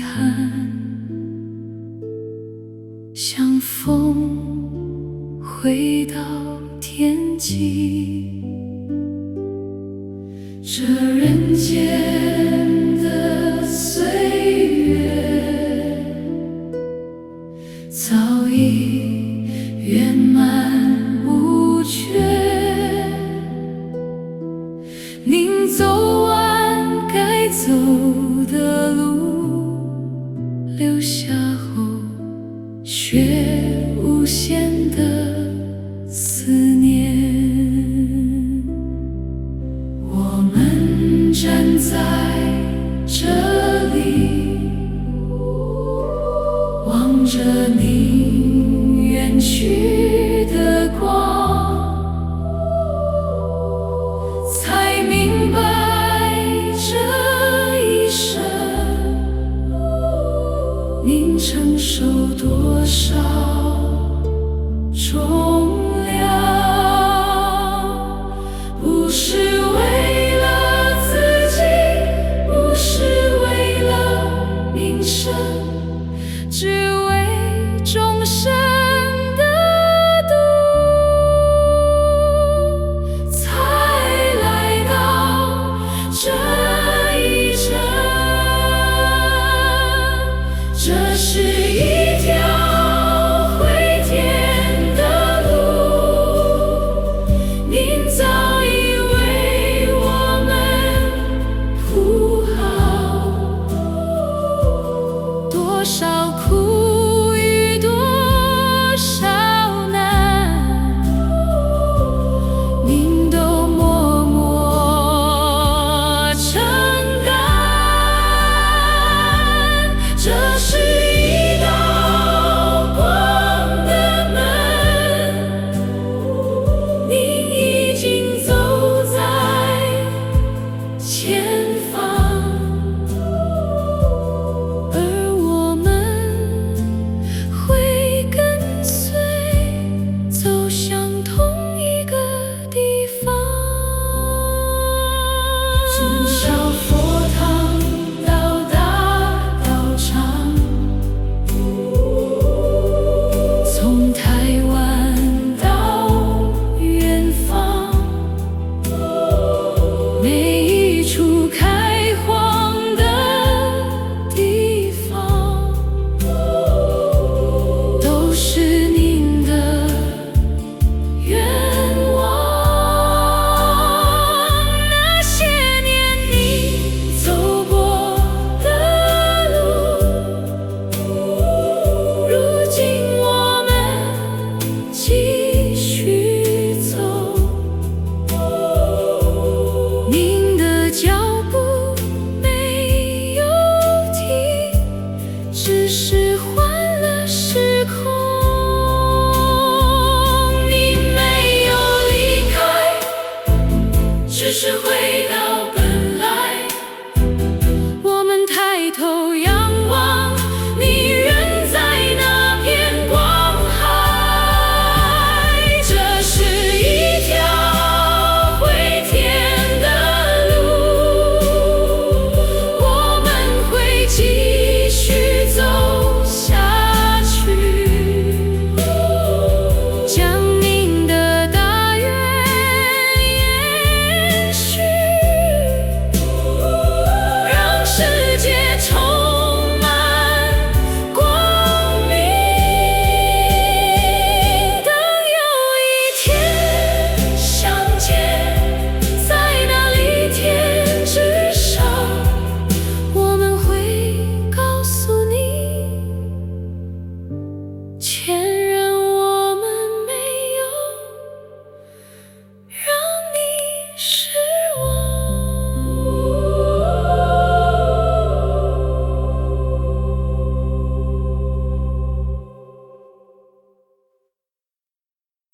憾，像风回到天际。这人间的岁月，早已圆满无缺。您走完该走的路，留下后却无限的思念。我们站在这里，望着您远去的光，才明白这一生您承受多少重量。不是为了自己，不是为了名声，只为终身的度，才来到这一程。这是一条回天的路，您早已为我们铺好，多少苦与多少难，您都默默承担。这是一道光的门，您已经走在前方，而我们会跟随，走向同一个地方。从小佛堂到大道场，从台湾到远方，每一处开荒的地方，都是您的愿望。那些年你走过的路，如今我们继续走。您的脚步没有停，只是换了时空。您没有离开，只是回到本来。我们抬头仰望，你仍在那片光海。这是一条回天的路，我们会继续走下去，将您的大愿延续，让世界